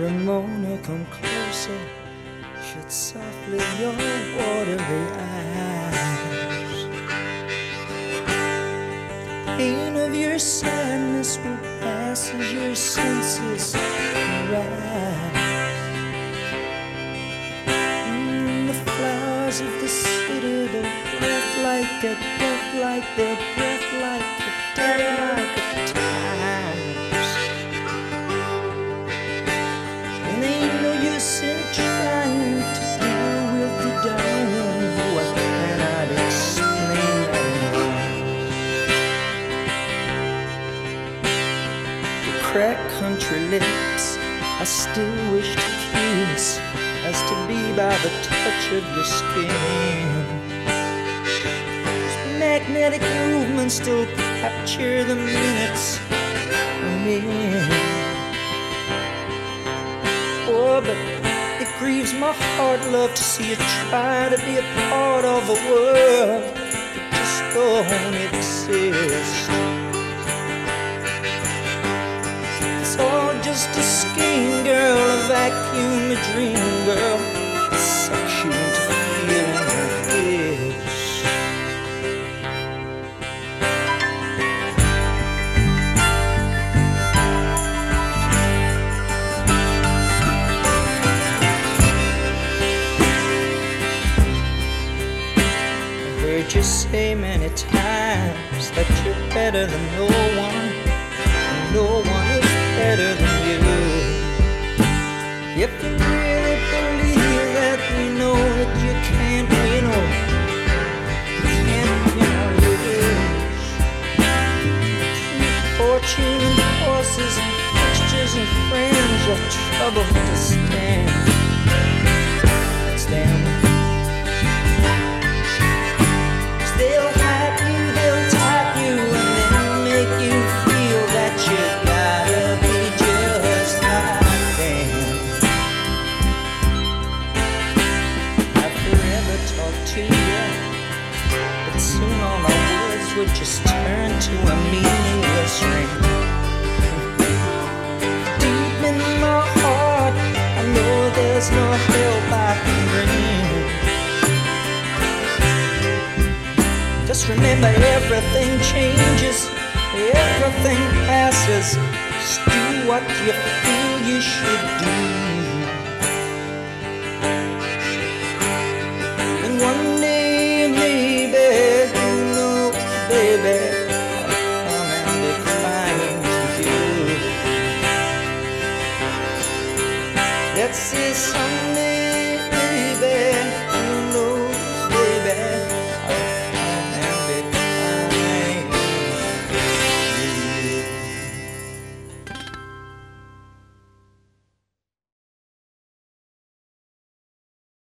Ramona, come closer, shut softly your watery eyes. The pain of your sadness will pass as your senses arise. The flowers of the city, their breath like a death, like their breath, like a death, like a times. And ain't no use in trying to deal with the darling who I cannot explain that. The cracked country lips I still wish to kiss, as to be by the touch of your skin. Those magnetic movements still capture the minutes I'm in. Oh, but it grieves my heart, love, to see you try to be a part of a world that just don't exist. It's all just a scheme, girl, a vacuum, a dream, girl, that sucks you into feeling like this. I heard you say many times that you're better than no one, and no one is better than you. If you really believe that, we know that you can't win or you can't win or lose. Fortune and horses and fixtures and friends are trouble to stand. It's them. 'Cause they'll hype you, they'll type you, and then make you feel that you gotta be just like them. I'd forever talk to you, but soon all our words would just turn to a meaningless ring. Deep in my heart, I know there's no help I can bring. Just remember, everything changes, everything passes. Just do what you feel you should do. And one day, maybe, you know, baby, I'll come and be kind to you. Let's see some